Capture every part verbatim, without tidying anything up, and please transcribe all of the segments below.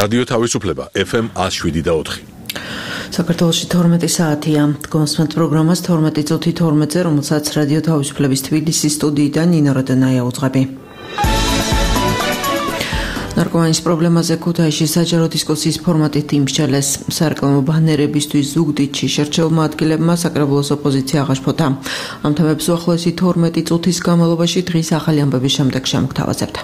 რადიო თავისუფლება ეფ ემ one oh seven და four. საქართველოში თორმეტი საათია. კონსმენთ პროგრამას თორმეტი წუთი თორმეტზე, რომელსაც რადიო თავისუფლების თბილისის სტუდიიდან ნინო როდანაია უძღვები. ნარკომანის პრობლემაზე ქუთაისში საჯარო დისკუსიის ფორმატით იმსჯელეს. სარეკლამო ბანერებისთვის ზუგდიდში შერჩეულმა ადგილებმა საკრებულოს ოპოზიცია აღაშფოთა. ამ თემებს უახლოესი თორმეტი წუთის განმავლობაში დღის ახალი ამბების შემდეგ შემოგთავაზებთ.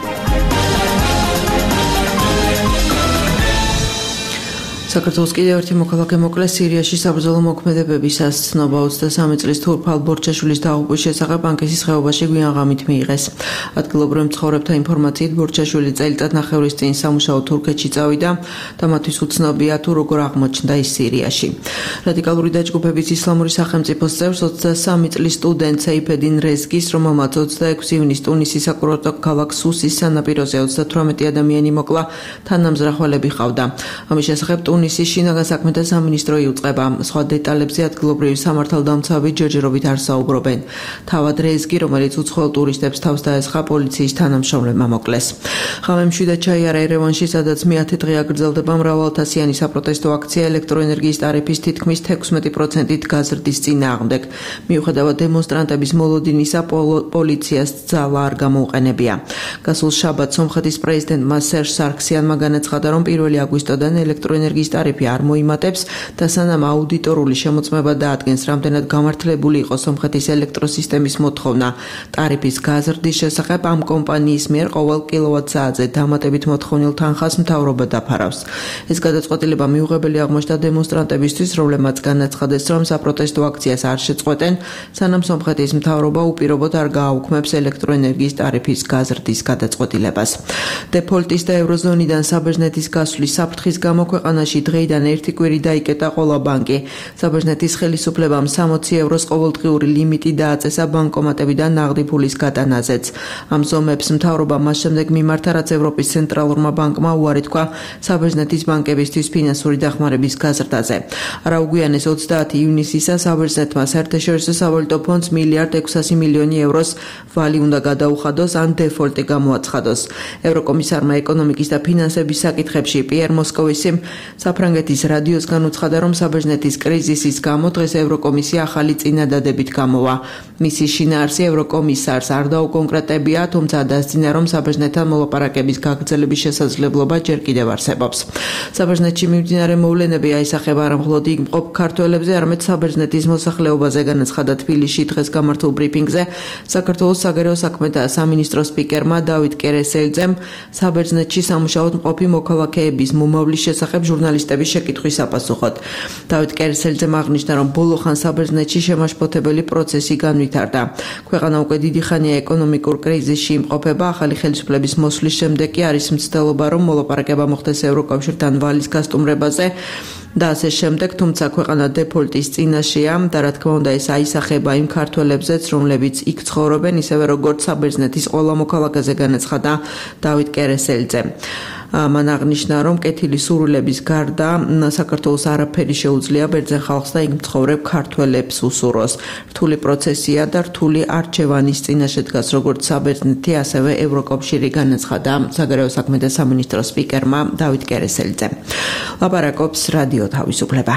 საქართველოს კიდევ ერთი მოქალაქე მოკლეს სირიაში საბრძოლო მოქმედებებისას. ცნობა ოცდასამი წლის თურქალ ბორჩაშვილის დაღუპვის შესახებ ბანკისის ხეობაში გვიან ღამით მიიღეს. ადგილობრივ მცხოვრებთა ინფორმაციით ბორჩაშვილი წელიწად ნახევრის წინ სამუშაო თურქეთში წავიდა და მათთვის უცნობია თუ როგორ აღმოჩნდა ის სირიაში. რადიკალური დაჯგუფების ისლამური სახელმწიფოს წევრს ოცდასამი წლის სტუდენტ სეიფედინ რეზგის, რომელმაც ოცდაექვსი ივნისს ტუნისის საკურორტო ქალაქ სუსის სანაპიროზე ოცდათვრამეტი ადამიანი მოკლა, თანამზრახველები ჰყავდა. ამის შესახებ ტუნისის შინაგან საქმეთა სამინისტრო იუწყება. სხვა დეტალებზე ადგილობრივი სამართალდამცავი ჯერჯერობით არ საუბრობენ. თავად რეზგი, რომელიც უცხოელ ტურისტებს თავს დაესხა, პოლიციის თანამშრომლებმა მოკლეს. ღამე მშვიდად ჩაიარა ერევანში, სადაც მეათე დღე აგრძელდება მრავალათასიანი საპროტესტო აქცია ელექტროენერგიის ტარიფის თითქმის თექვსმეტი პროცენტით გაზრდის წინააღმდეგ. მიუხედავად დემონსტრანტების მოლოდინისა, პოლიციას ძალა არ გამოუყენებია. გასულ შაბათს სომხეთის პრეზიდენტმა სერჟ სარქსიანმა განაცხადა, რომ პირველი აგვისტოდან ელექტროენერგიის ტარიფი არ მოიმატებს და სანამ აუდიტორული შემოწმება დაადგენს, რამდენად გამართლებული იყო სომხეთის ელექტროსისტემის მოთხოვნა ტარიფის გაზრდის შესახებ, ამ კომპანიის მიერ ყოველ კილოვატ-საათზე დამატებით მოთხოვნილ თანხას მთავრობა დაფარავს. ეს გადაწყვეტილება მიუღებელი აღმოჩნდა დემონსტრანტებისთვის, რომლებმაც განაცხადეს, რომ საპროტესტო აქციას არ შეწყვეტენ, სანამ სომხეთის მთავრობა უპირობოდ არ გააუქმებს ელექტროენერგიის ტარიფის გაზრდის გადაწყვეტილებას. დეფოლტის და ევროზონიდან საბერძნეთის გასვლის საფრთხის გამო ქვეყანაში დღეიდან ერთი კვირი დაიკეტა ყოლა ბანკი. საბერძნეთის ხელისუფლებამ სამოცი ევროს ყოველდღიური ლიმიტი დააწესა ბანკომატებიდან ნაღდი ფულის გატანაზეც. ამ ზომებს მთავრობა მას შემდეგ მიმართა, რაც ევროპის ცენტრალურმა ბანკმა უარი თქვა საბერძნეთის ბანკებისთვის ფინანსური დახმარების გაზრდაზე. არაუგვიანეს ოცდაათი ივნისისა საბერძნეთმა საერთაშორისო სავალუტო ფონდს მილიარდ ექვსასი მილიონი ევროს ვალი უნდა გადაუხადოს ან დეფოლტი გამოაცხადოს. ევროკომისარმა ეკონომიკის და ფინანსების საკითხებში პიერ მოსკოვისიმ საფრანგეთის რადიოს განუცხადა, რომ საბერძნეთის კრიზისის გამო დღეს ევროკომისია ახალი წინადადებით გამოვა. მისი შინაარსი ევროკომისარს არ დაუკონკრეტებია, თუმცა დასძინა, რომ საბერძნეთთან მოლაპარაკების გაგრძელების შესაძლებლობა ჯერ კიდევ არსებობს. საბერძნეთში მიმდინარე მოვლენები აისახება არა მხოლოდ იქ მყოფ ქართველებზე, არამედ საბერძნეთის მოსახლეობაზე, განაცხადა თბილისში დღეს გამართულ ბრიფინგზე საქართველოს საგარეო საქმეთა სამინისტროს სპიკერმა დავით კერესელიძემ. საბერძნეთში სამუშაოდ მყოფი მოქალაქეების მომავლის შესახებ ჟურნალისტების შეკითხვის საპასუხოდ. დავით კერესელიძემ აღნიშნა, რომ ბოლო ხან საბერძნეთში შემაშფოთებელი პროცესი განვითარდა. ქვეყანა უკვე დიდი ხანია ეკონომიკურ კრიზისში იმყოფება, ახალი ხელისუფლების მოსვლის შემდეგ კი არის მცდელობა, რომ მოლაპარაკება მოხდეს ევროკავშირთან ვალის გასტუმრებაზე და ასე შემდეგ, თუმცა ქვეყანა დეფოლტის წინაშეა და რა თქმა უნდა ეს აისახება იმ ქართველებზეც, რომლებიც იქ ცხოვრობენ, ისევე როგორც საბერძნეთის ყველა მოქალაქეზე, განაცხადა დავით კერესელიძემ. მან აღნიშნა, რომ კეთილი სურვილების გარდა საქართველოს არაფერი შეუძლია ბერძენ ხალხს და იქ მცხოვრებ ქართველებს უსურვოს. რთული პროცესია და რთული არჩევანის წინაშე დგას როგორც საბერძნეთი, ასევე ევროკავშირი, განაცხადა საგარეო საქმეთა სამინისტროს სპიკერმა დავით კერესელიძემ. ლაპარაკობს რადიო თავისუფლება.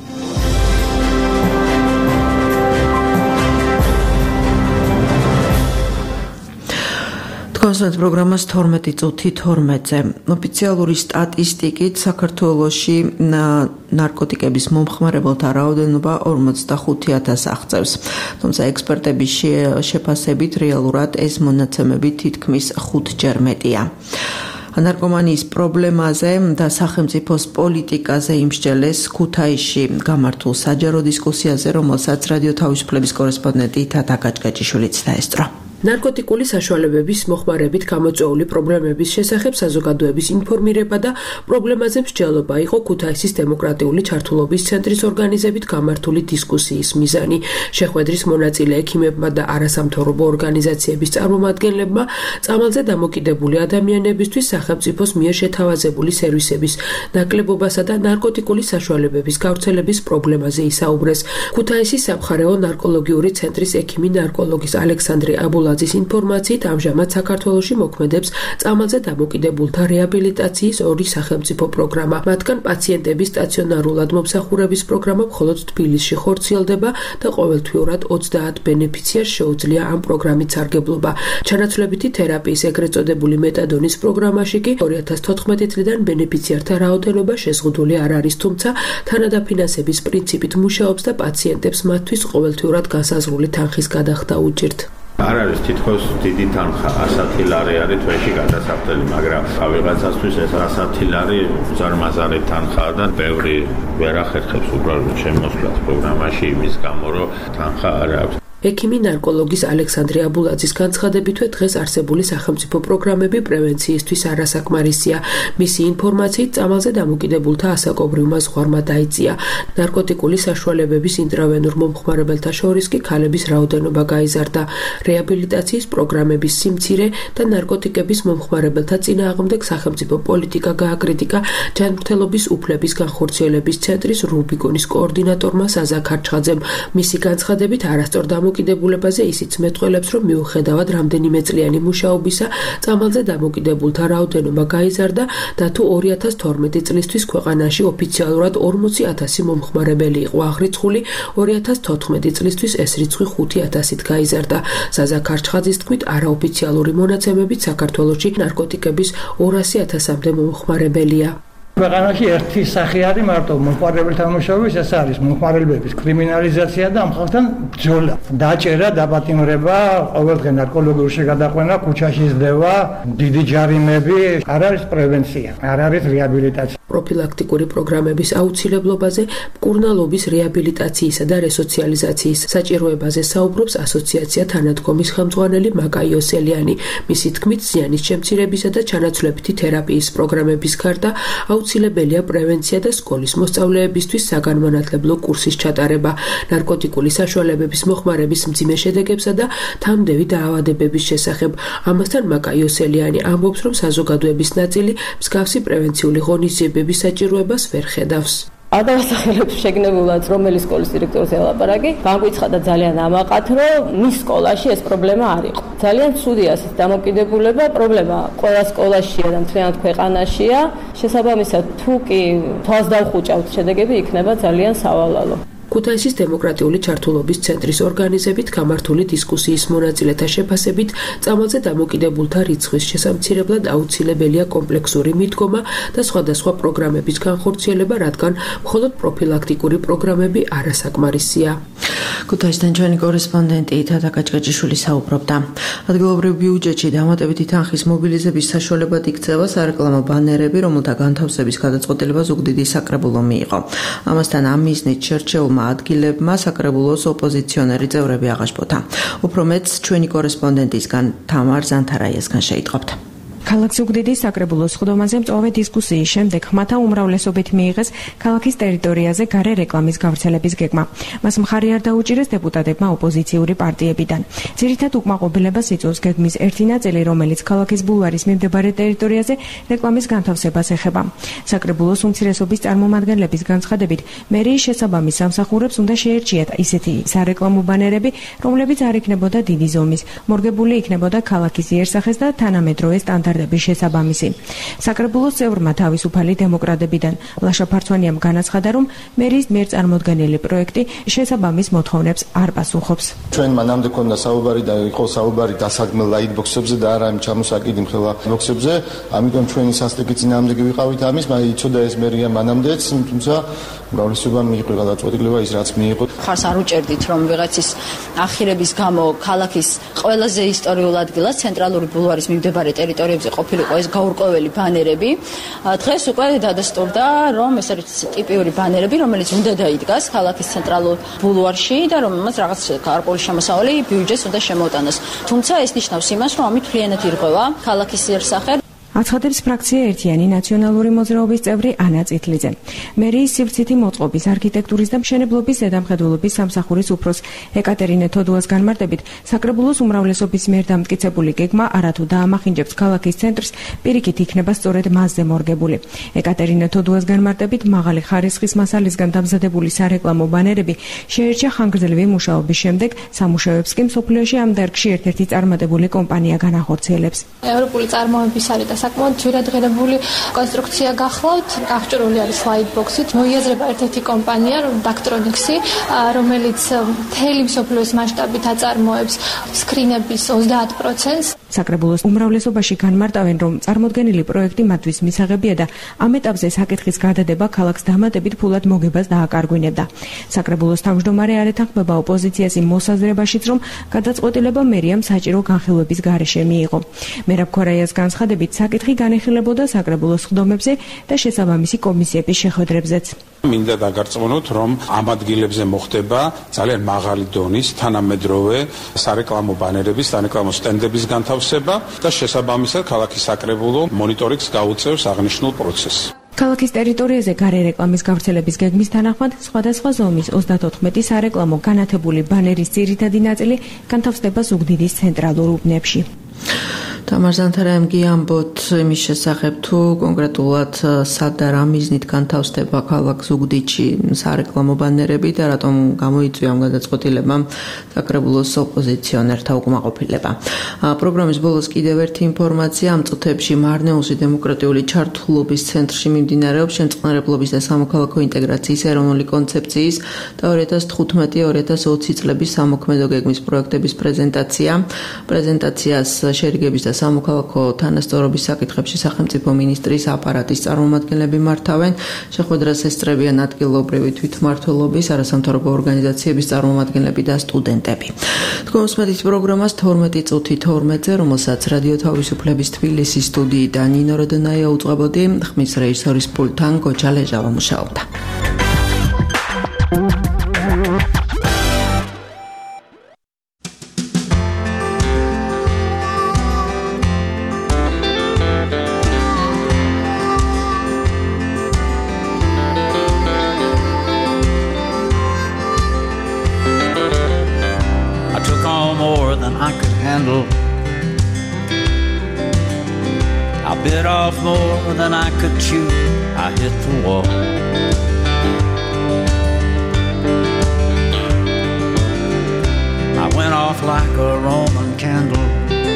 კონსმენთ პროგრამას თორმეტი წუთი თორმეტზე. ოფიციალური სტატისტიკით საქართველოში ნარკოტიკების მომხმარებელთა რაოდენობა ორმოცდახუთი ათასს აღწევს. თუმცა ექსპერტების შეფასებით რეალურად ეს მონაცემები თითქმის ხუთჯერ მეტია. ნარკომანიის პრობლემაზე და სახელმწიფოს პოლიტიკაზე იმსჯელეს ქუთაისში გამართულ საჯარო დისკუსიაზე, რომელსაც რადიო თავისუფლების კორესპონდენტი თათა გაჭგაჭიშვილიც დაესწრო. ნარკოტიკული საშუალებების მოხმარებით გამოწვეული პრობლემების შესახებ საზოგადოების ინფორმირება და პრობლემაზე მსჯელობა იყო ქუთაისის დემოკრატიული ჩართულობის ცენტრის ორგანიზებით გამართული დისკუსიის მიზანი. შეხვედრის მონაწილე ექიმებმა და არასამთავრობო ორგანიზაციების წარმომადგენლებმა წამალზე დამოკიდებული ადამიანებისთვის სახელმწიფოს მიერ შეთავაზებული სერვისების ნაკლებობასა და ნარკოტიკული საშუალებების გავრცელების პრობლემაზე ისაუბრეს. ქუთაისის სამხარეო ნარკოლოგიური ცენტრის ექიმი ნარკოლოგის ალექსანდრე აბულა აბულაძის ინფორმაციით, ამჟამად საქართველოში მოქმედებს წამალზე დამოკიდებულთა რეაბილიტაციის ორი სახელმწიფო პროგრამა. მათგან პაციენტების სტაციონარულად მომსახურების პროგრამა მხოლოდ თბილისში ხორციელდება და ყოველთვიურად ოცდაათ ბენეფიციარს შეუძლია ამ პროგრამით სარგებლობა. ჩანაცვლებითი თერაპიის ეგრეთ წოდებული მეტადონის პროგრამაში კი ორი ათას თოთხმეტი წლიდან ბენეფიციართა რაოდენობა შეზღუდული არ არის, თუმცა თანადაფინანსების პრინციპით მუშაობს და პაციენტებს მათთვის ყოველთვიურად განსაზღვრული თანხის გადახდა უჭირთ. არ არის თითქოს დიდი თანხა, ასეთი ლარი არის თვეში გადასახდელი, მაგრამ ვიღაცასთვის ეს ასეთი ლარი ზარმაზარი თანხაა და ბევრი ვერ ახერხებს უბრალოდ შემოსვლას პროგრამაში იმის გამო, რომ თანხა არ აქვს. ექიმი ნარკოლოგის ალექსანდრე აბულაძის განცხადებითვე დღეს არსებული სახელმწიფო პროგრამები პრევენციისთვის არასაკმარისია. მისი ინფორმაციით, წამალზე დამოკიდებულთა ასაკობრივმა ზღვარმა დაიწია. ნარკოტიკული საშუალებების ინტრავენურ მომხმარებელთა შორის კი ქალების რაოდენობა გაიზარდა. რეაბილიტაციის პროგრამების სიმცირე და ნარკოტიკების მომხმარებელთა წინააღმდეგ სახელმწიფო პოლიტიკა გააკრიტიკა ჯანმრთელობის უფლების განხორციელების ცენტრის რუბიკონის კოორდინატორმა საზა ქარჩხაძემ. მისი განცხადებით არასწორ დამოკიდებულებაზე ისიც მეტყველებს, რომ მიუხედავად რამდენიმე წლიანი მუშაობისა, წამალზე დამოკიდებულთა რაოდენობა გაიზარდა და თუ ორი ათას თორმეტი წლისთვის ქვეყანაში ოფიციალურად ორმოცი ათასი მომხმარებელი იყო აღრიცხული, ორი ათას თოთხმეტი წლისთვის ეს რიცხვი ხუთი ათასით გაიზარდა. საზა ქარჩხაძის თქმით, არაოფიციალური მონაცემებით საქართველოში ნარკოტიკების ორასი ათასამდე მომხმარებელია. ქვეყანაში ერთი სახე არის მარტო მომხმარებელთა მუშაობის, ეს არის მომხმარებლების კრიმინალიზაცია და ამ ხალხთან ბრძოლა. დაჭერა, დაპატიმრება, ყოველდღე ნარკოლოგიურში გადაყვანა, ქუჩაში ზრდება, დიდი ჯარიმები, არ არის პრევენცია, არ არის რეაბილიტაცია. პროფილაქტიკური პროგრამების აუცილებლობაზე, მკურნალობის რეაბილიტაციისა და რესოციალიზაციის საჭიროებაზე საუბრობს ასოციაცია თანადგომის ხელმძღვანელი მაკა იოსელიანი. მისი თქმით, ზიანის შემცირებისა და ჩანაცვლებითი თერაპიის პროგრამების გარდა აუცილებელია პრევენცია და სკოლის მოსწავლეებისთვის საგანმანათლებლო კურსის ჩატარება. ნარკოტიკული საშუალებების მოხმარების მძიმე შედეგებსა და თამდევი დაავადებების შესახებ. ამასთან მაკა იოსელიანი ამბობს, რომ საზოგადოების ნაწილი მსგავსი პრევენციული ღონისძიებების საჭიროებას ვერ ხედავს. ადავასახელებს შეგნებულად, რომელი სკოლის დირექტორს ელაპარაკი, განგვიცხადა ძალიან ამაყად, რომ მის სკოლაში ეს პრობლემა არ იყო. ძალიან ცუდია ეს დამოკიდებულება, პრობლემა ყველა სკოლაშია და მთლიანად ქვეყანაშია. შესაბამისად, თუ კი თვალს დავხუჭავთ, შედეგები იქნება ძალიან სავალალო. ქუთაისის დემოკრატიული ჩართულობის ცენტრის ორგანიზებით გამართული დისკუსიის მონაწილეთა შეფასებით, წამალზე დამოკიდებულთა რიცხვის შესამცირებლად აუცილებელია კომპლექსური მიდგომა და სხვადასხვა პროგრამების განხორციელება, რადგან მხოლოდ პროფილაქტიკური პროგრამები არასაკმარისია. ქუთაისთან ჩვენი კორესპონდენტი თათა კაჭკაჭიშვილი საუბრობდა. ადგილობრივ ბიუჯეტში დამატებითი თანხის მობილიზების საშუალებად იქცევა სარეკლამო ბანერები, რომელთა განთავსების გადაწყვეტილება ზუგდიდი საკრებულო მიიღო. ამასთან ამ მიზნით შერჩეულმა ადგილებმა საკრებულოს ოპოზიციონერი წევრები აღაშფოთა. უფრო მეტს ჩვენი კორესპონდენტისგან თამარ ზანთარაიასგან შეიტყობთ. ქალაქ ზუგდიდის საკრებულოს სხდომაზე მწვავე დისკუსიის შემდეგ ხმათა უმრავლესობით მიიღეს ქალაქის ტერიტორიაზე გარე რეკლამის გავრცელების გეგმა. მას მხარი არ დაუჭირეს დეპუტატებმა ოპოზიციური პარტიებიდან. ძირითად უკმაყოფილებას იწვევს გეგმის ერთი ნაწილი, რომელიც ქალაქის ბულვარის მიმდებარე ტერიტორიაზე რეკლამის განთავსებას ეხება. საკრებულოს უმცირესობის წარმომადგენლების განცხადებით, მერიის შესაბამის სამსახურებს უნდა შეერჩიათ ისეთი სარეკლამო ბანერები, რომლებიც არ იქნებოდა დიდი ზომის, მორგებული იქნებოდა ქალაქის იერსახეს და თანამედროვე სტანდარტ შესაბამისი. საკრებულოს წევრმა თავისუფალი დემოკრატებიდან ლაშა ფარცვანიამ განაცხადა, რომ მერიის მიერ წარმოდგენილი პროექტი შესაბამის მოთხოვნებს არ პასუხობს. ჩვენ მანამდე ქონდა საუბარი და იყო საუბარი დასაგმელ ლაიტბოქსებზე და არა იმ ჩამოსაკიდი მხელა ბოქსებზე, ამიტომ ჩვენი სასტიკი წინააღმდეგი ვიყავით ამის, მაგრამ იცოდა ეს მერია მანამდეც, თუმცა გავლისობა მიიღო გადაწყვეტილება ის რაც მიიღო. ხარს არ უჭერდით, რომ ვიღაცის ახირების გამო ქალაქის ყველაზე ისტორიულ ადგილას ცენტრალური ბულვარის მიმდებარე ტერიტორიებზე ყოფილიყო ეს გაურკვეველი ბანერები. დღეს უკვე დადასტურდა, რომ ეს არის ტიპიური ბანერები, რომელიც უნდა დაიდგას ქალაქის ცენტრალურ ბულვარში და რომელმაც რაღაც გარკვეული შემოსავალი ბიუჯეტს უნდა შემოუტანოს. თუმცა ეს ნიშნავს იმას, რომ ამით მთლიანად ირღვევა ქალაქის იერსახე. აცხადებს ფრაქცია ერთიანი ნაციონალური მოძრაობის წევრი ანა წითლიძე. მერიის სივრცითი მოწყობის, არქიტექტურის და მშენებლობის ზედამხედველობის სამსახურის უფროს ეკატერინე თოდუას განმარტებით, საკრებულოს უმრავლესობის მიერ დამტკიცებული გეგმა არათუ დაამახინჯებს ქალაქის ცენტრს, პირიქით იქნება სწორედ მასზე მორგებული. ეკატერინე თოდუას განმარტებით, მაღალი ხარისხის მასალისგან დამზადებული სარეკლამო ბანერები შეერჩა ხანგრძლივი მუშაობის შემდეგ, სამუშაოებს კი მსოფლიოში ამ დარგში ერთ-ერთი წარმატებული კომპანია განახორციელებს. ევროპული წარმოების არის და საკმაოდ ჯერადღირებული კონსტრუქცია გახლავთ, აღჭურვილი არის სლაიდბოქსით. მოიაზრება ერთ-ერთი კომპანია, დაქტრონიქსი, რომელიც მთელი მსოფლიოს მასშტაბით აწარმოებს სკრინების ოცდაათ პროცენტს. საკრებულოს უმრავლესობაში განმარტავენ, რომ წარმოდგენილი პროექტი მათთვის მისაღებია და ამ ეტაპზე საკითხის გადადება ქალაქს დამატებით ფულად მოგებას დააკარგვინებდა. საკრებულოს თავმჯდომარე არ ეთანხმება ოპოზიციას იმ მოსაზრებაშიც, რომ გადაწყვეტილება მერიამ საჭირო განხილვების გარეშე მიიღო. მერაბ ქორაიას განცხადებით, საკითხი განეხილებოდა საკრებულოს სხდომებზე და შესაბამისი კომისიების შეხვედრებზეც. მინდა დაგარწმუნოთ, რომ ამ ადგილებზე მოხდება ძალიან მაღალი დონის თანამედროვე სარეკლამო ბანერების, სარეკლამო სტენდების განთავსება და შესაბამისად ქალაქის საკრებულო მონიტორინგს გაუწევს აღნიშნულ პროცესს. ქალაქის ტერიტორიაზე გარე რეკლამის გავრცელების გეგმის თანახმად სხვადასხვა ზომის ოცდათოთხმეტი სარეკლამო განათებული ბანერის ძირითადი ნაწილი განთავსდება ზუგდიდის ცენტრალურ უბნებში. თამარ ზანთარაემ გიამბოთ იმის შესახებ, თუ კონკრეტულად სად და რა მიზნით განთავსდება ქალაქ ზუგდიდში სარეკლამო ბანერები და რატომ გამოიწვია ამ გადაწყვეტილებამ საკრებულოს ოპოზიციონერთა უკმაყოფილება. პროგრამის ბოლოს კიდევ ერთი ინფორმაცია, ამ წუთებში მარნეულში დემოკრატიული ჩართულობის ცენტრში მიმდინარეობს შემწყნარებლობის და სამოქალაქო ინტეგრაციის ეროვნული კონცეფციის და ორი ათას თხუთმეტი ორი ათას ოცი წლების სამოქმედო გეგმის პროექტების პრეზენტაცია. პრეზენტაციას შერიგების და სამოქალაქო თანასწორობის საკითხებში სახელმწიფო მინისტრის აპარატის წარმომადგენლები მართავენ. შეხვედრას ესწრებიან ადგილობრივი თვითმმართველობის, არასამთავრობო ორგანიზაციების წარმომადგენლები და სტუდენტები. თქვენ უსმენთ პროგრამას თორმეტი წუთი თორმეტზე, რომელსაც რადიო თავისუფლების თბილისის სტუდიიდან ნინო როდონაია უწყებოდი, ხმის რეჟისორის პულტთან გოჩა ლეჟავა მუშაობდა. I could handle. I bit off more than I could chew. I hit the wall. I went off like a Roman candle,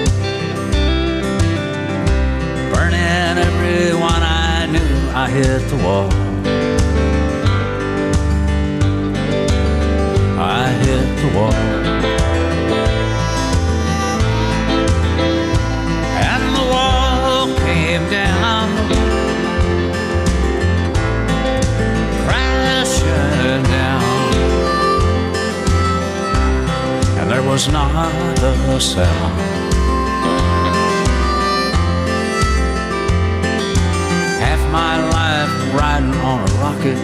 burning everyone I knew. I hit the wall. I hit the wall. Down, crashing down, and there was not a sound. Half my life riding on a rocket,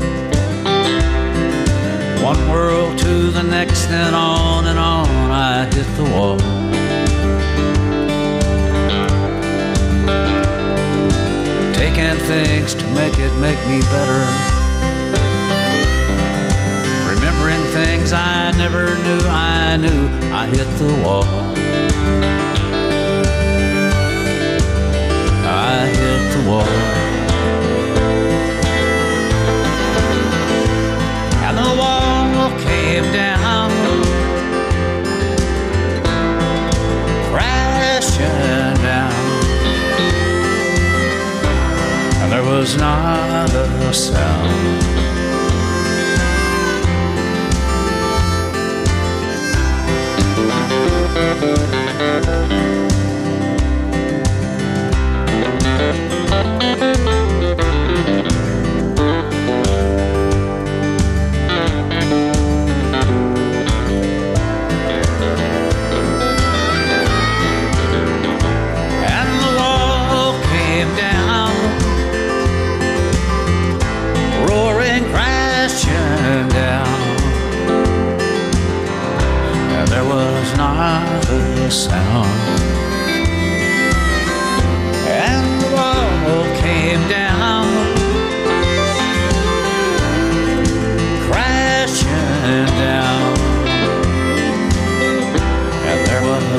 one world to the next, and on and on I hit the wall. Taking things to make it make me better, remembering things I never knew I knew. I hit the wall. I hit the wall. And the wall came down, crashing down. There was not a sound. And the wall came down, roaring, crashing down, and there was not a sound. And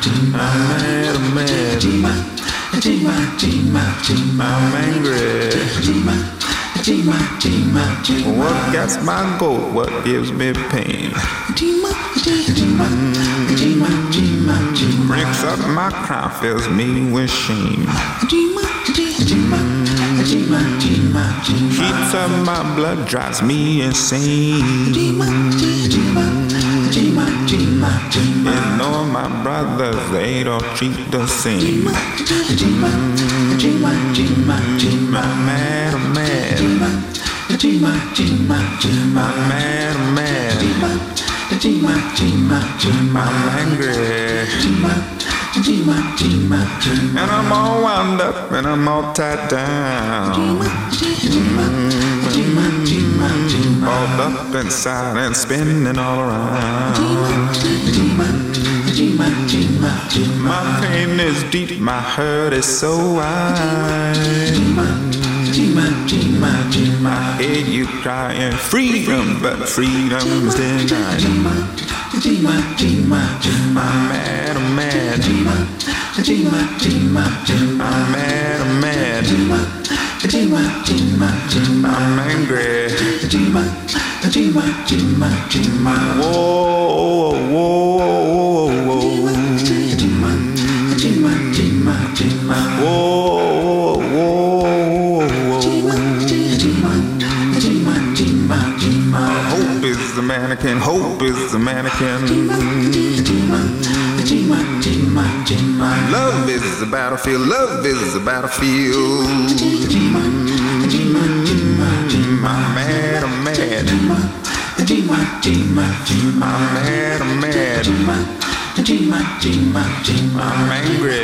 I'm angry. What gets my goat? What gives me pain? Breaks up my crown, fills me with shame. Heats up my blood, drives me insane. You know my brothers, they don't treat the same. I'm mad, I'm mad. I'm mad, I'm mad. I'm angry. And I'm all wound up and I'm all tied down. Mm-hmm. All up inside and spinning all around. My pain is deep, my hurt is so wide. I hear you crying freedom, but freedom's denied. I'm mad, I'm mad. I'm mad, I'm mad. I'm angry. Whoa, whoa, whoa, Hope is the mannequin, hope is the mannequin. Love is the battlefield, love is the battlefield. I'm mad, I'm mad. I'm mad, I'm mad. I'm angry.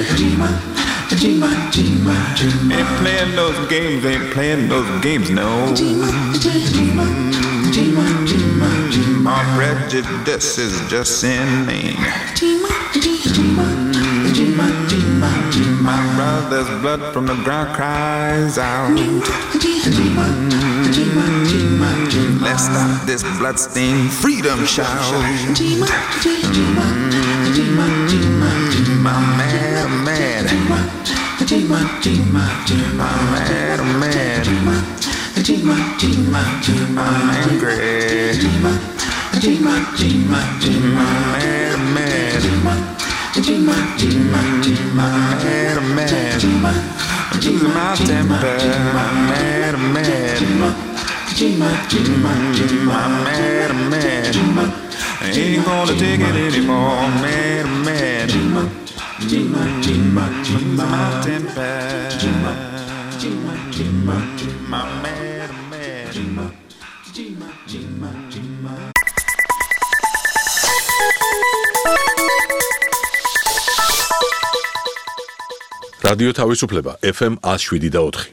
Ain't playing those games, ain't playing those games, no. My prejudice is just inane. My brother's blood from the ground cries out. Let's stop this bloodstained freedom shout. I'm mad, I'm mad. I'm mad, I'm mad. I'm angry. I'm mad, I'm mad. I'm mad, I'm mad. I'm losing my temper. I'm mad, I'm mad. I'm mad, I'm mad. I ain't gonna take it anymore. I'm mad, I'm mad. I'm losing my temper. I'm mad, I'm mad. რადიო თავისუფლება ეფ ემ one oh seven და four.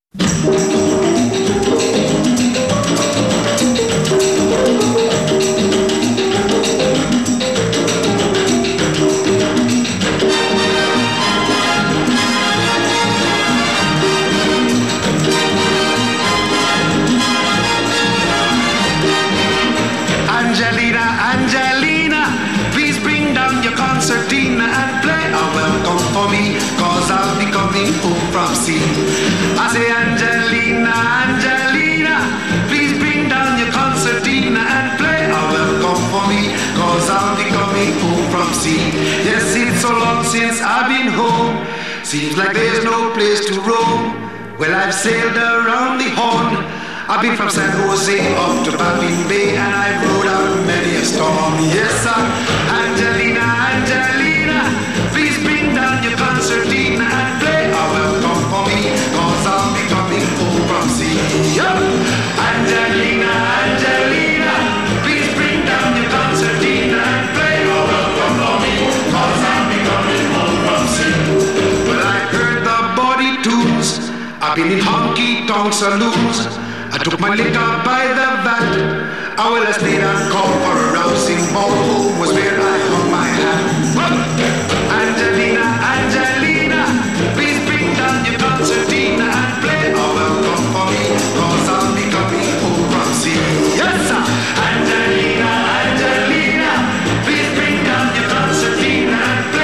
Angelina, Angelina, please bring down your concertina and play a welcome for me, cause I'll be coming home from sea. I say Angelina, Angelina, please bring down your concertina and play a welcome for me, cause I'll be coming home from sea. Yes, it's so long since I've been home, seems like there's no place to roam. Well, I've sailed around the Horn, I've been from San Jose up to Baffin Bay, and I've rode out many a storm. Yes, sir, Angelina, Angelina, please bring down your concertina and play a welcome for me, cause I'll be coming home from sea. Yup. Angelina, Angelina, please bring down your concertina and play a welcome for me, cause I'll be coming home from sea. Well, I've heard the body tunes, I've been in honky-tonk saloons, I took my liquor by the vat. I will have stayed and called for a rousing ball. Home was where I hung my hat. Angelina, Angelina, please bring down your concertina and play a welcome for me, cause I'll be coming home from sea. Yes, sir. Angelina, Angelina, please bring down your concertina and play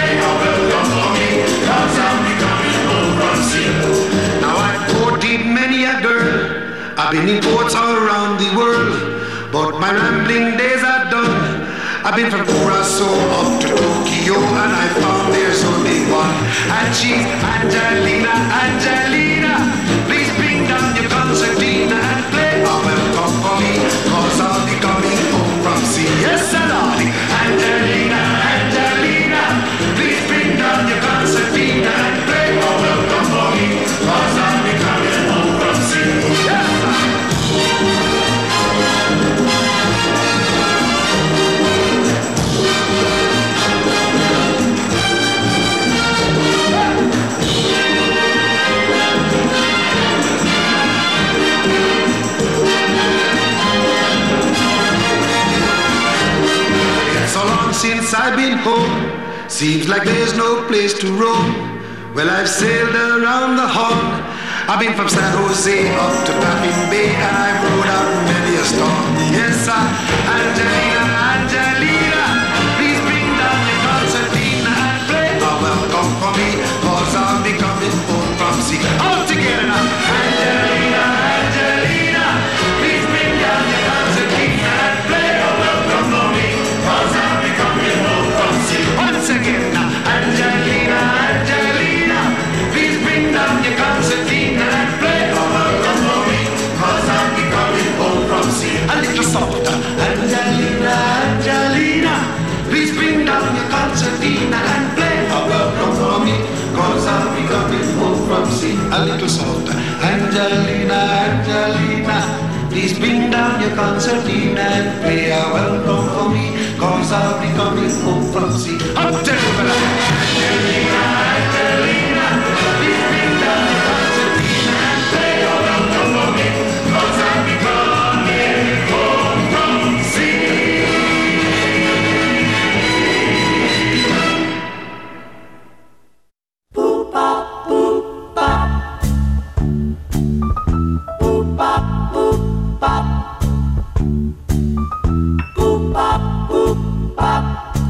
I've been from Curacao up to Tokyo, and I found there's only one. And she's Angelina, Angelina. Please bring down your concertina and play a welcome for me, cause I'll be coming home from sea. Yes, darling. Angelina, Angelina. Please bring down your concertina and play a welcome for me, cause I'll be coming home from sea. Yes, since I've been home, seems like there's no place to roam. Well, I've sailed around the hog. I've been from San Jose up to Baffin Bay, and I've rode out many a storm. Yes, sir. Angelina, Angelina, please bring down your concertina and play a welcome for me, cause I'll be coming home from sea. All together now. Angelina, Angelina, please bring down your concertina and play a welcome for me, cause I'll be coming home from sea. Once again now. Angelina, Angelina, please bring down your concertina and play a welcome for me, cause I'll be coming home from sea. A little softer. Angelina, Angelina, please bring down your concertina and play a welcome for me, cause I'll be coming home from sea. A little softer. Angelina, Angelina, please bring down your concertina and play a welcome for me, cause I'll be coming home from sea. Up to Angelina, Angelina, please bring down your concertina and play a welcome for me, cause I'll be coming home from sea. Boop bop, boop bop, boop bop, boop bop, boop bop, boop bop,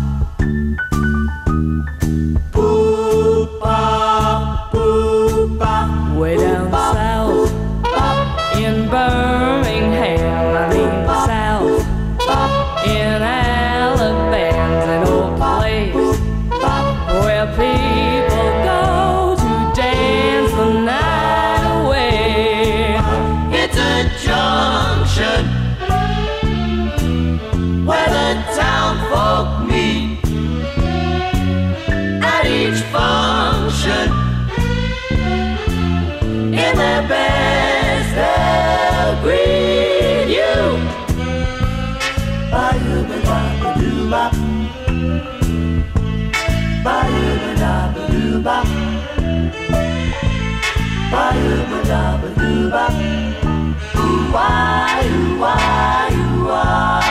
boop bop, boop bop. Way down south in Birmingham, I mean south in Alabama's an old place where people go to dance the night away. It's a junction where the town folk meet at each function. In their best they'll greet you. Ba-doo-ba-da-ba-doo-bop, ba-doo-ba-da-ba-doo-bop, ba-doo-ba-da-ba-doo-bop. Ooh-wah, ooh-wah, ooh-wah.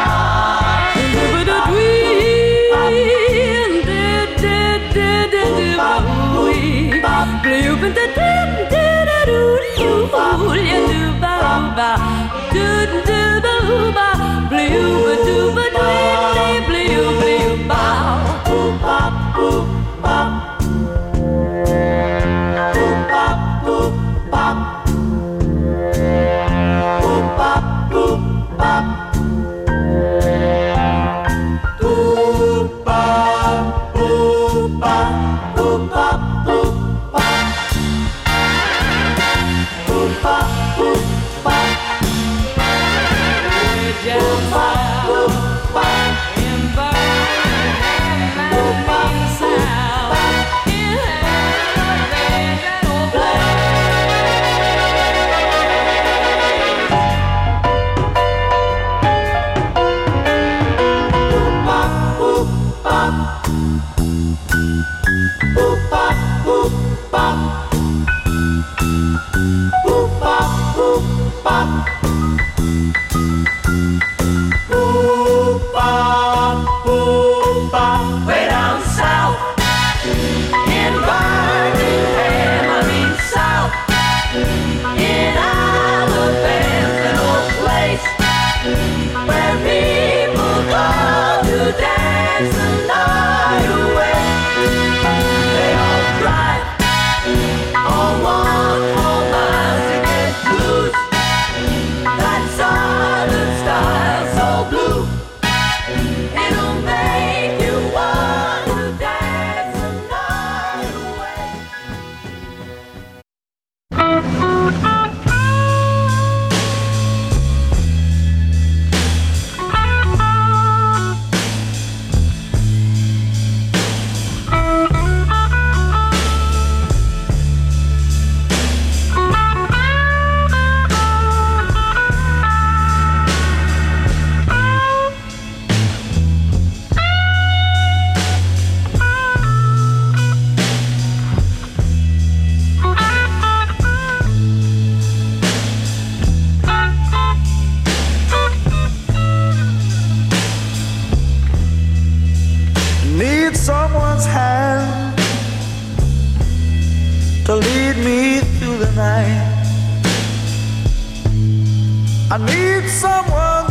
It'll make need someone's hand to lead me through the night. I need someone's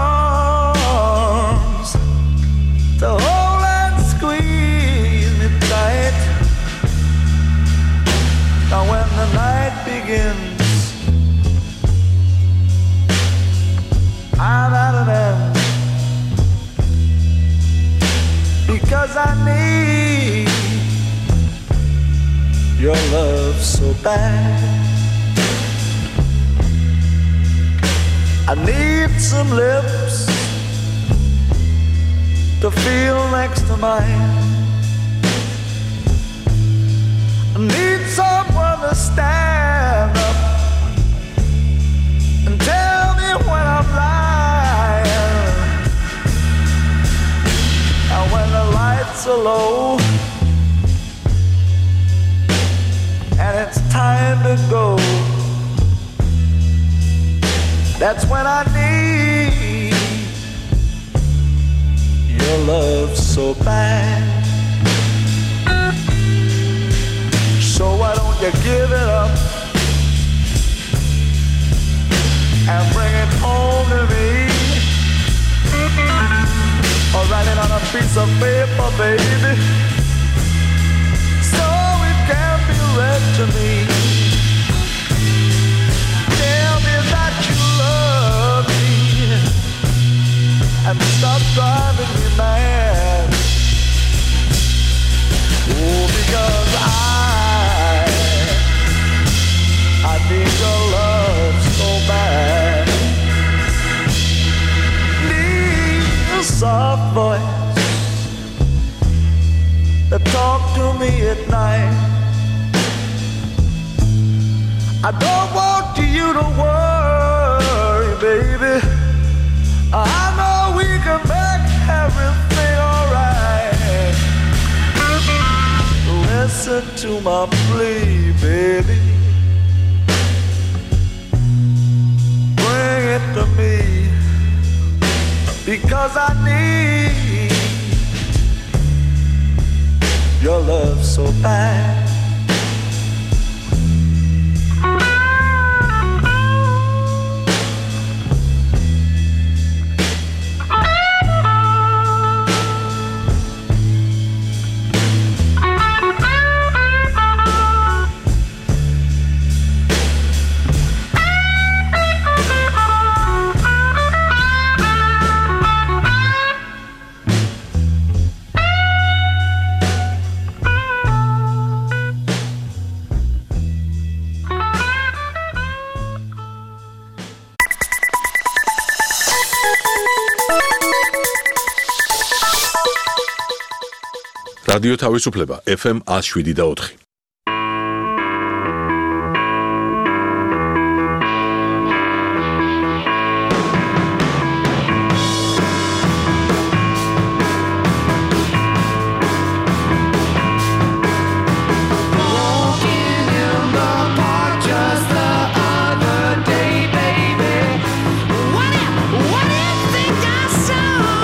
arms to hold and squeeze me tight. Now when the night begins, I'm at an end, because I need your love so bad. I need some lips to feel next to mine. I need someone to stand up and tell me when I'm lying. And when the lights are low and it's time to go, that's when I need your love so bad. So why don't you give it up and bring it home to me, or write it on a piece of paper, baby, so it can be read to me. Tell me that you love me and stop driving me mad. Oh, because I I need your love so bad. Need a soft voice that talk to me at night. I don't want you to worry, baby. I know we can make everything alright. Listen to my plea, baby. Bring it to me, because I need your love so bad. რადიო თავისუფლება ეფ ემ one oh seven და four.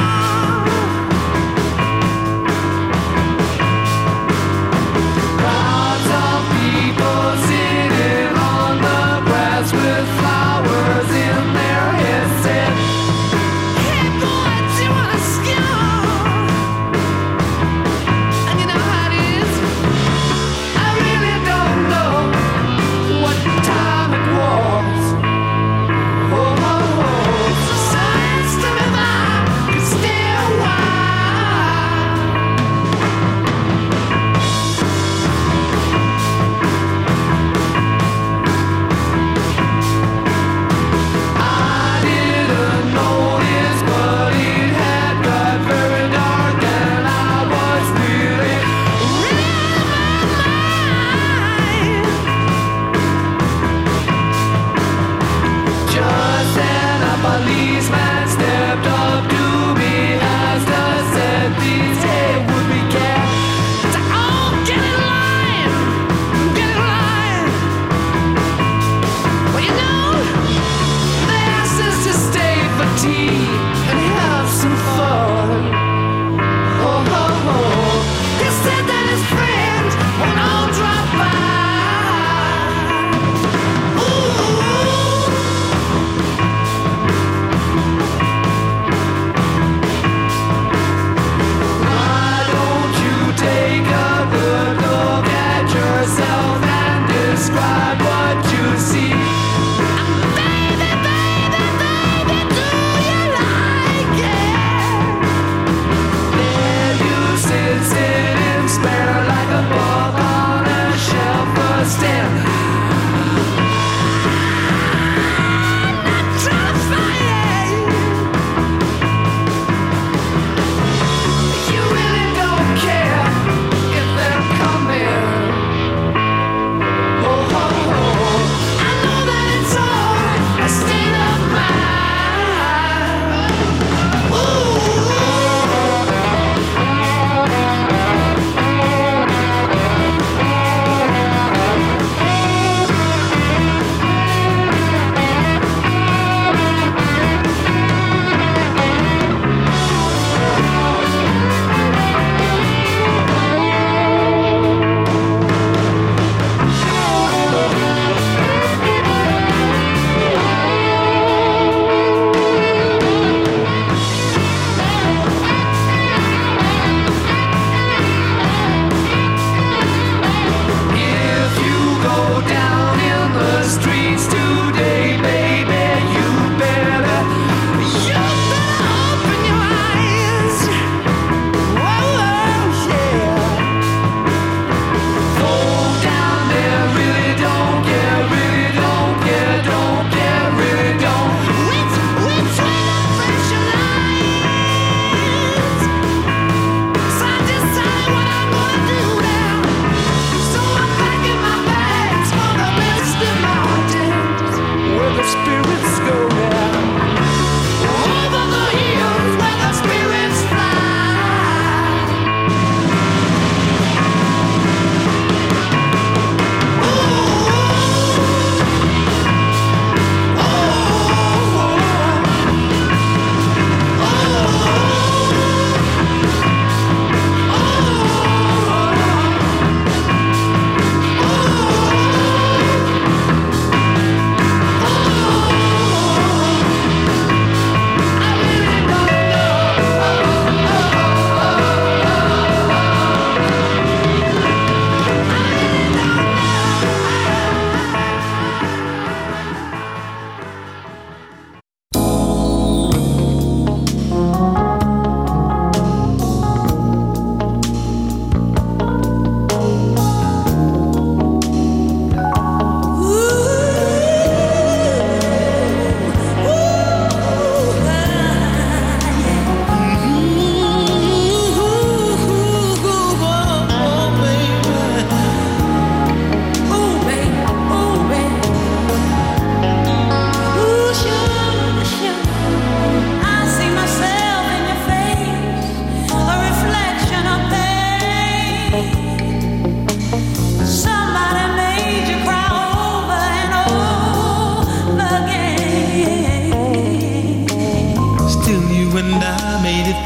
Wow.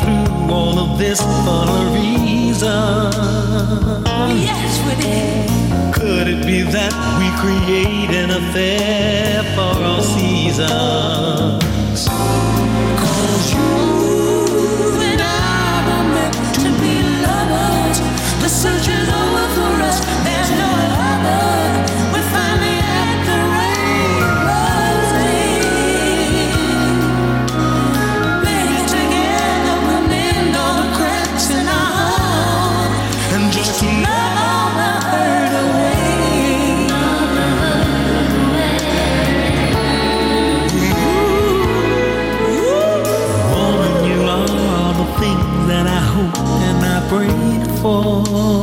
through all of this for a reason. Yes, we did. Could it be that we create an affair for all seasons? 'Cause you and I were meant to be lovers. The search is over for us. There's no other. We're finally at the rainbow's end. Baby, together we'll mend all the cracks in our heart and just love all the hurt away. Woman, you are all the things that I hope and I prayed for.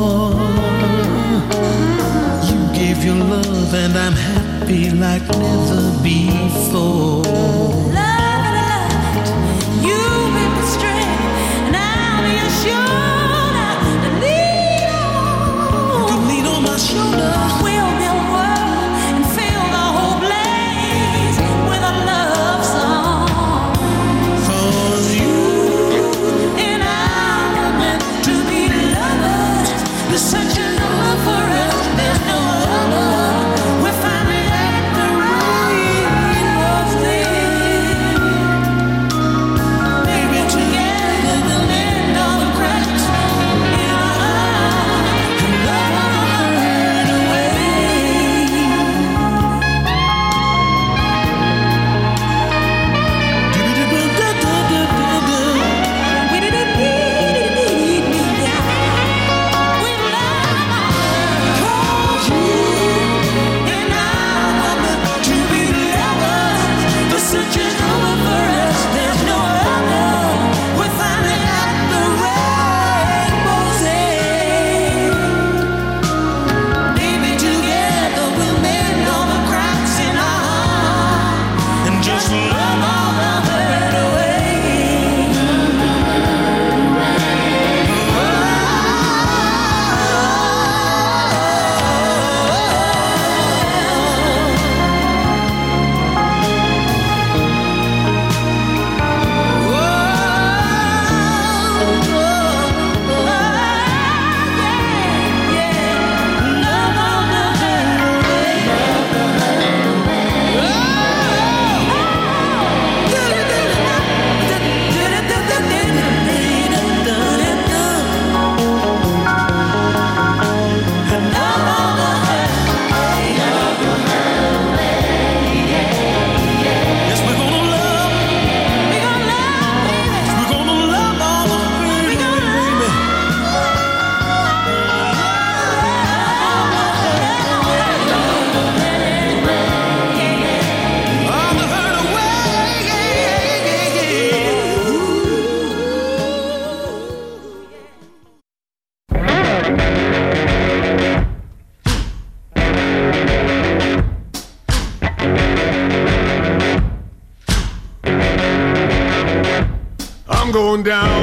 You gave your love and I'm happy like never before. Love and light, you be my strength, and I'll be your shoulder to lean on. You can lean on my shoulder. We'll build a world and fill the whole place with a love song. 'Cause you And I were meant to be lovers. The search is over for us. There's no other. We're finally at the rainbow's end. Baby, together we'll mend all the cracks in our heart and love all the hurt away. Just love all the hurt away. Yes, we're gonna love. We're gonna love, baby. We're gonna love all the hurt, baby. All the hurt away, yeah, yeah, I'm going down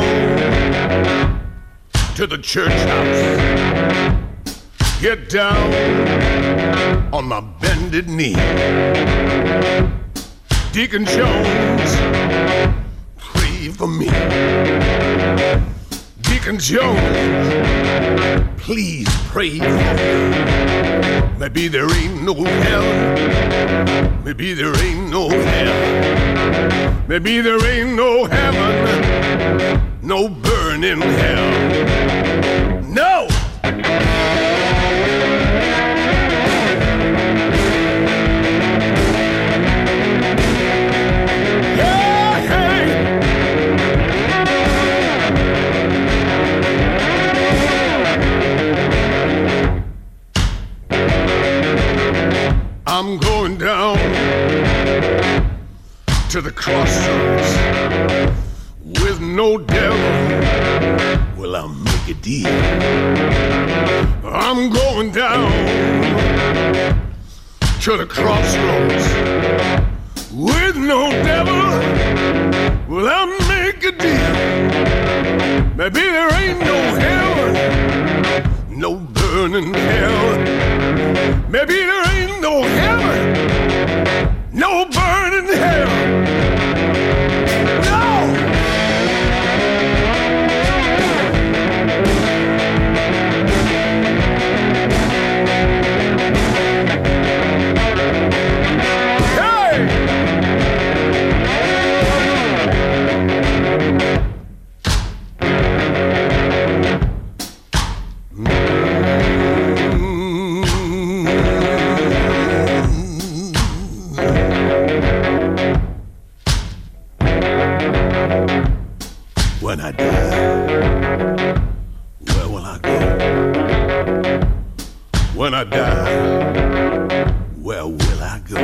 to the church house. Get down on my bended knee. Deacon Jones, pray for me. Deacon Jones, please pray for me. Maybe there ain't no hell. Maybe there ain't no hell. Maybe there ain't no heaven, no burning hell. No! Yeah, hey! I'm going down to the crossroads with no devil. Well, I'll make a deal. I'm going down to the crossroads with no devil. Well, I'll make a deal. Maybe there ain't no hell, no burning hell. Maybe there ain't no heaven, no burning hell. No! where will I go? When I die, where will I go?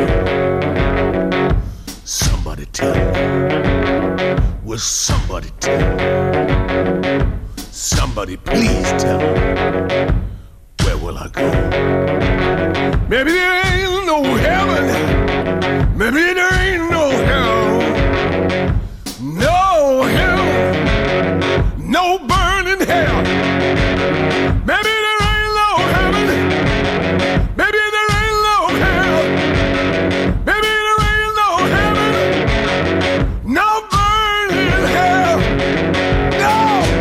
Somebody tell me. Will somebody tell me? Somebody please tell me. Where will I go? Maybe there ain't no heaven. Maybe there ain't no hell. No hell. No burning hell. Maybe there ain't no heaven. Maybe there ain't no hell. Maybe there ain't no heaven. No burning hell. No.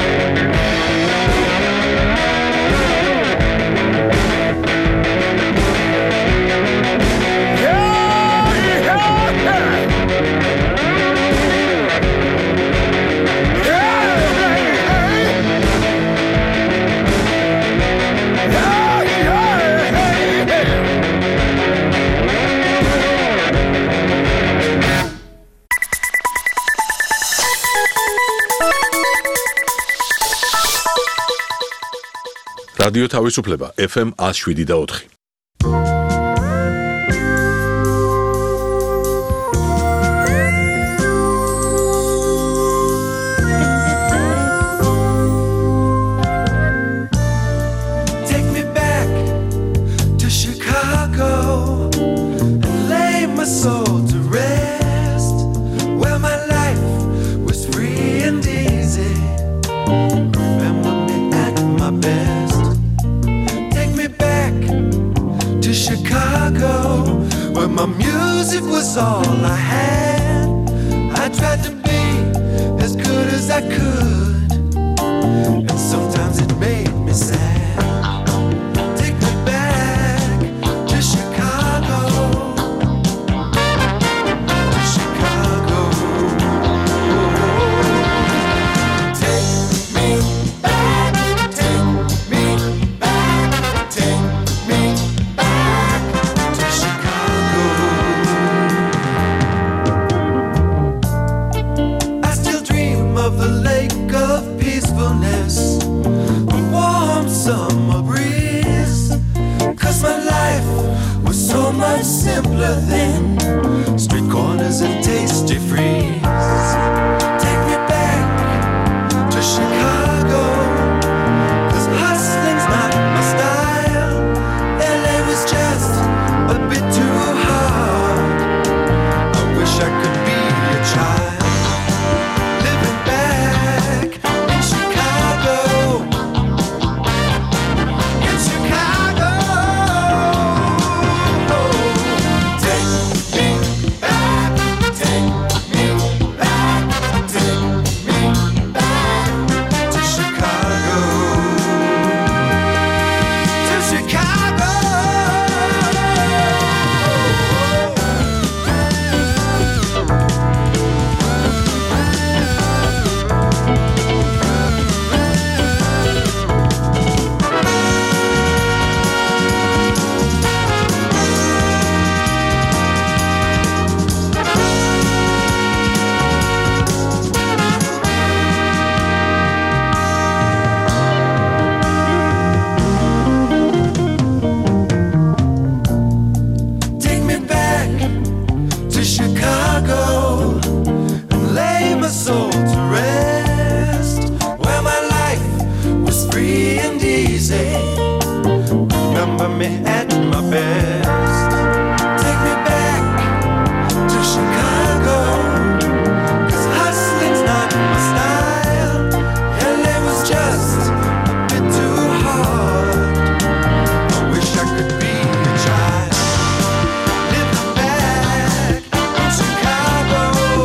რადიო თავისუფლება ეფ ემ one oh seven და four. Take me back to Chicago and lay my soul to rest, where my life was free and easy. Remember me at my best. Take me back to Chicago, where my music was all I had. I tried to be as good as I could, and sometimes it made me sad. Take me back to Chicago, to Chicago. Take me back, take me back, take me back to Chicago. I still dream of the lake of peacefulness, the warm summer breeze, 'cause my life was so much simpler then. Street corners and tasty freeze. Take me back to Chicago, 'cause hustling's not my style. L A was just a bit too hard. I wish I could be a child, living back in Chicago, in Chicago. Take me back, take me back, take me back to Chicago, to Chicago. Take me back to Chicago and lay my soul to rest, where my life was free and easy. Remember me at my best. Take me back to Chicago, 'cause hustling's not my style. L A was just a bit too hard. I wish I could be a child, living back in Chicago,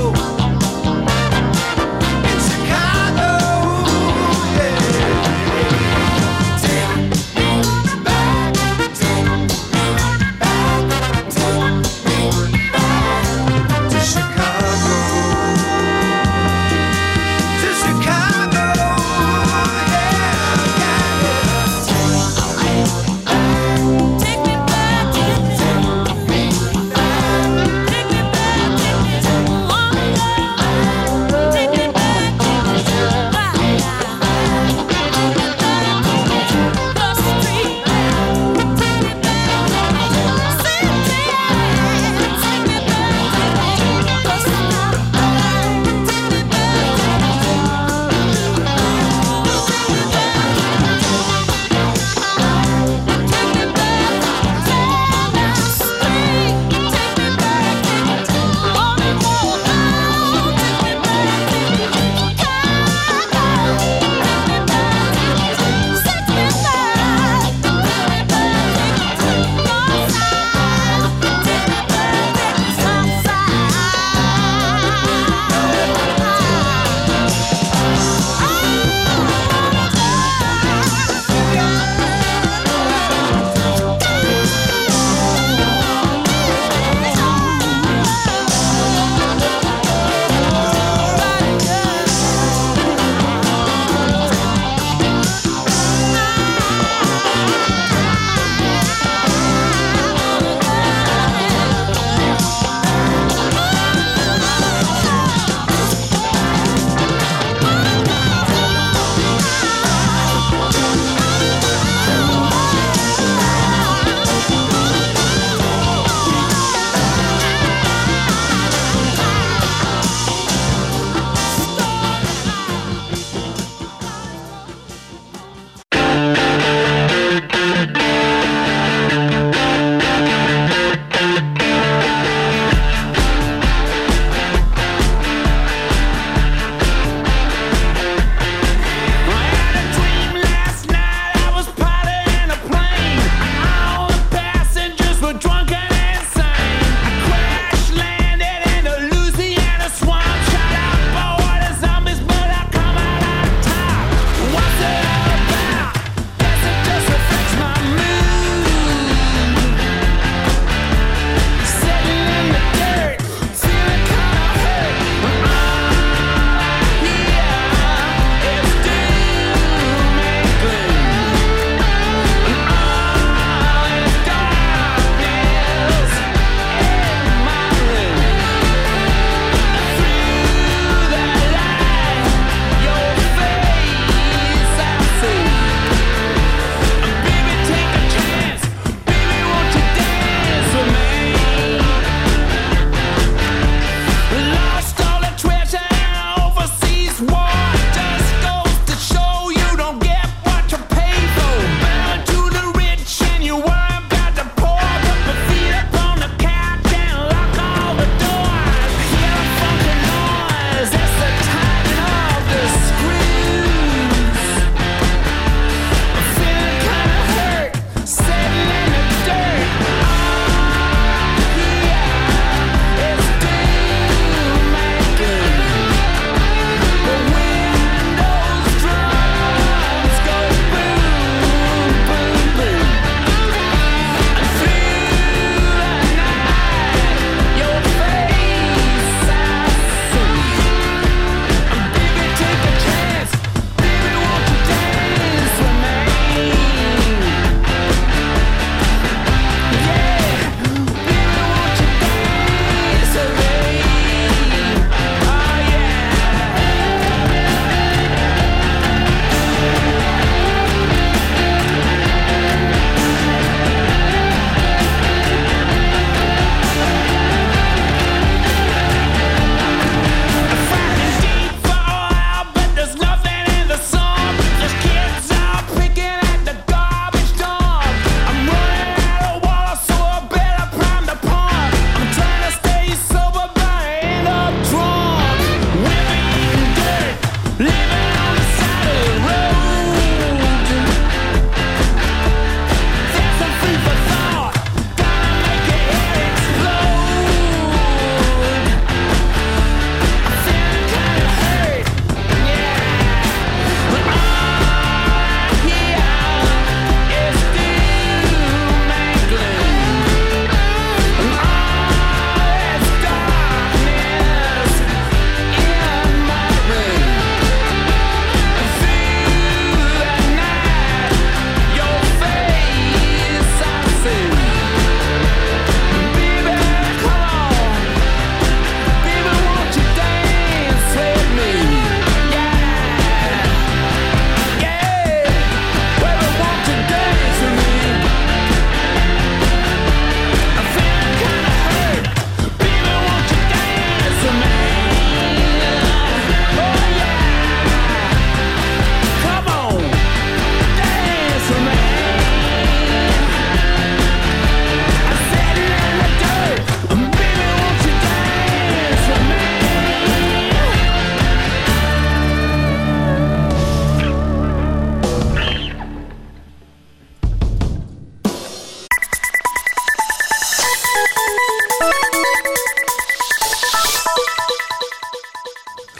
in Chicago. Yeah. Take me back, take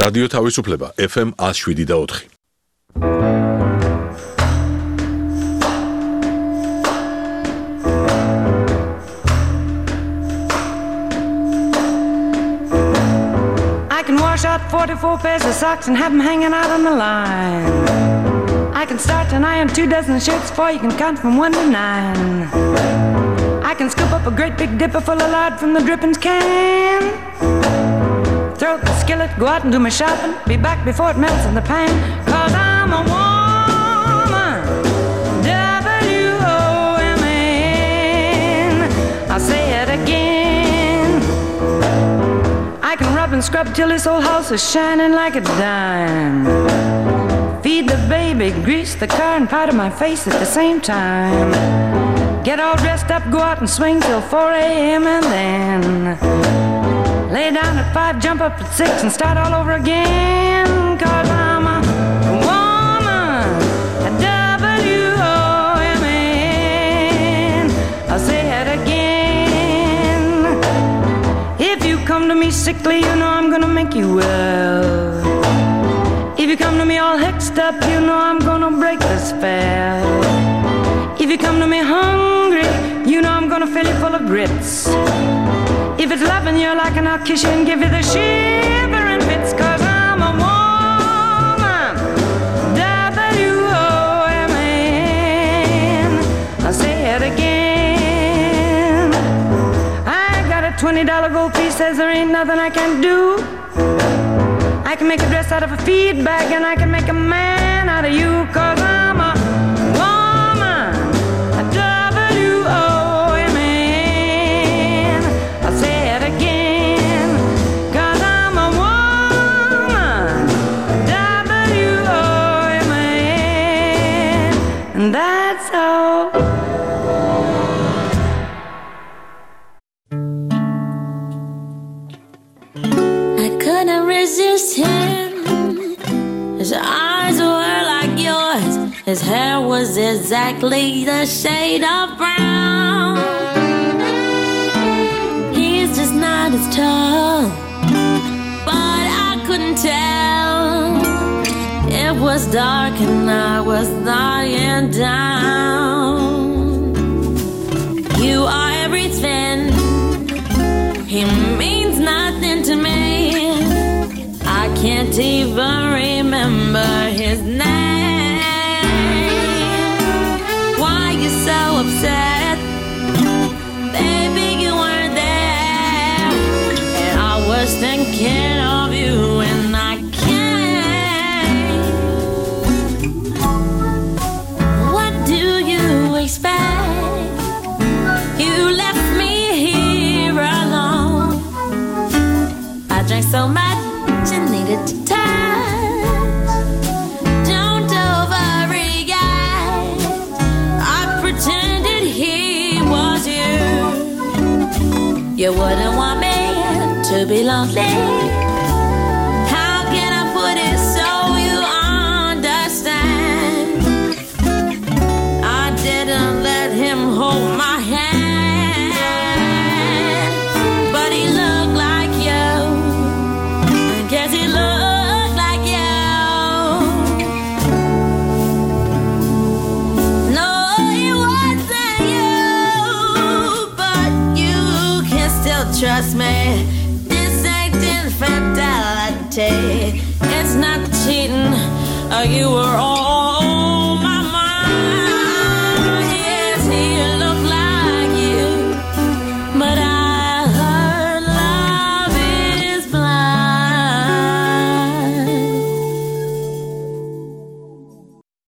რადიო თავისუფლება F M one oh seven და four. I can wash out forty-four pairs of socks and have them hanging out on the line. I can start an iron two dozen shirts before you can count from one to nine. I can scoop up a great big dipper full of lard from the drippings can. Throw the skillet, go out and do my shopping. Be back before it melts in the pan. Cause I'm a woman, W O M N. I'll say it again. I can rub and scrub till this whole house is shining like a dime. Feed the baby, grease the car and powder my face at the same time. Get all dressed up, go out and swing till four a.m. and then lay down at five, jump up at six and start all over again. Cause I'm a woman, a W O M N. I'll say it again. If you come to me sickly, you know I'm gonna make you well. If you come to me all hexed up, you know I'm gonna break the spell. If you come to me hungry, you know I'm gonna fill you full of grits. If it's loving you like an I'll kiss you and give you the shivering fits. Cause I'm a woman, W O M N. I'll say it again. I got a twenty dollar gold piece, says there ain't nothing I can't do. I can make a dress out of a feed bag and I can make a man out of you. Cause I'm a woman, a W O M N. I'll say it again. Cause I'm a woman, W O M N. And that's all. I couldn't resist him. His eyes were like yours. His hair was exactly the shade of brown. He's just not as tall, but I couldn't tell. It was dark and I was lying down. You are everything. He means nothing to me. I can't even remember his name. Why you so upset? Baby, you weren't there. And I was thinking of you and I can't. What do you expect? You left me here alone. I drank so much you needed to touch. Don't overreact. I pretended he was you. You wouldn't want me to be lonely. How can I put it so you understand? I didn't let him hold my hand, but he looked like you. Guess he looked like you. No, it wasn't you, but you can still trust me. This ain't infidelity. It's not cheating. You were all